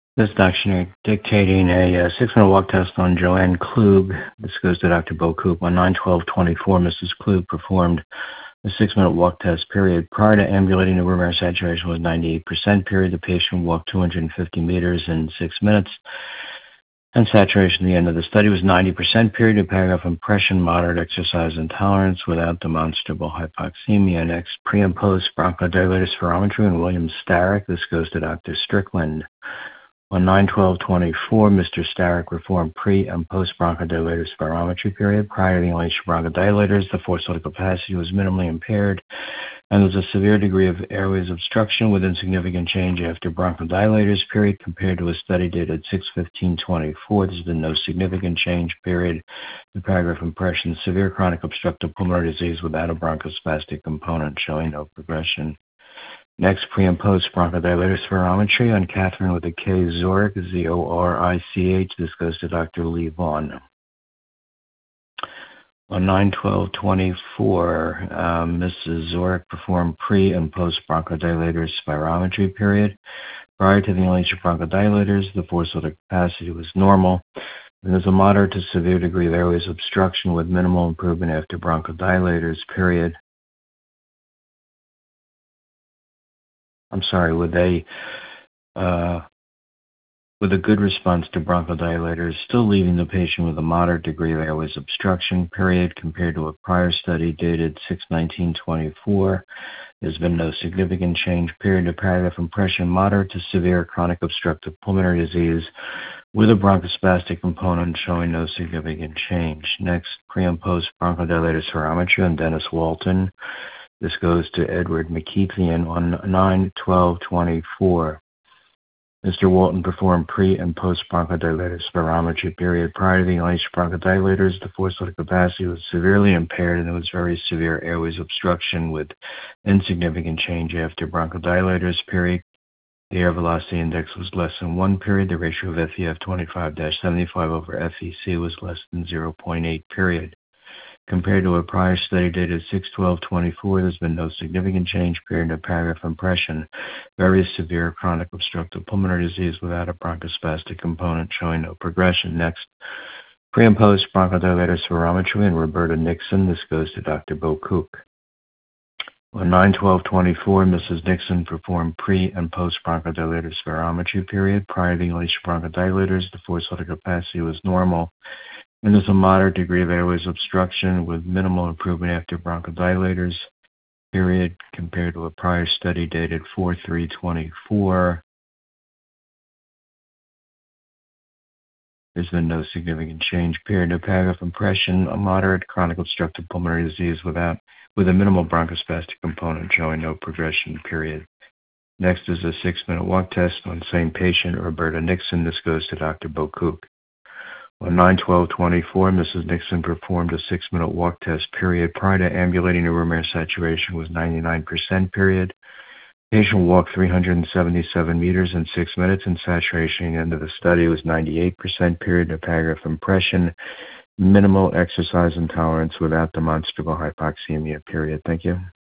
This doctor dictating a 6-minute walk test on Joanne Klug. This goes to Dr. Bo Koop. On 9/12/24, Mrs. Klug performed a 6-minute walk test period. Prior to ambulating, the room air saturation was 98% period. The patient walked 250 meters in 6 minutes, and saturation at the end of the study was 90% period. The paragraph impression, moderate exercise intolerance without demonstrable hypoxemia. Next, pre and post bronchodilator spirometry and William Starrick. This goes to Dr. Strickland. On 9/12/24, Mr. Starrick performed pre- and post-bronchodilator spirometry period. Prior to the inhalation bronchodilators, the forced vital capacity was minimally impaired, and there was a severe degree of airways obstruction with insignificant change after bronchodilators period compared to a study dated 6/15/24. There's been no significant change period. The paragraph impression, severe chronic obstructive pulmonary disease without a bronchospastic component showing no progression. Next, pre and post bronchodilator spirometry on Catherine with a K. Zorich, Zorich. This goes to Dr. Lee Vaughn. On 9/12/24, Mrs. Zorich performed pre and post bronchodilator spirometry period. Prior to the inhalation bronchodilators, the forced vital capacity was normal. There's a moderate to severe degree of airways obstruction with minimal improvement after bronchodilators period. With a good response to bronchodilators, still leaving the patient with a moderate degree of airways obstruction period compared to a prior study dated 6/19/24. There's been no significant change period. The paragraph impression, moderate to severe chronic obstructive pulmonary disease with a bronchospastic component showing no significant change. Next, pre and post bronchodilator spirometry on Dennis Walton. This goes to Edward McKeithian on 9/12/24. Mr. Walton performed pre- and post-bronchodilator spirometry period. Prior to the inhalation bronchodilators, the forced vital capacity was severely impaired, and there was very severe airways obstruction with insignificant change after bronchodilators period. The air velocity index was less than 1 period. The ratio of FEF 25-75 over FEC was less than 0.8 period. Compared to a prior study dated 6/12/24, there's been no significant change period in the paragraph impression. Very severe chronic obstructive pulmonary disease without a bronchospastic component showing no progression. Next, pre and post bronchodilator spirometry and Roberta Nixon. This goes to Dr. Bo Koop. On 9/12/24, Mrs. Nixon performed pre- and post bronchodilator spirometry period. Prior to the inhalation bronchodilators, the forced vital capacity was normal, and there's a moderate degree of airways obstruction with minimal improvement after bronchodilators period compared to a prior study dated 4/3/24. There's been no significant change period. The paragraph impression, a moderate chronic obstructive pulmonary disease with a minimal bronchospastic component showing no progression period. Next is a 6-minute walk test on same patient, Roberta Nixon. This goes to Dr. Bo Koop. On 9/12/24, Mrs. Nixon performed a 6-minute walk test period. Prior to ambulating, the room air saturation was 99% period. Patient walked 377 meters in 6 minutes, and saturation at the end of the study was 98% period. The paragraph impression, minimal exercise intolerance without demonstrable hypoxemia period. Thank you.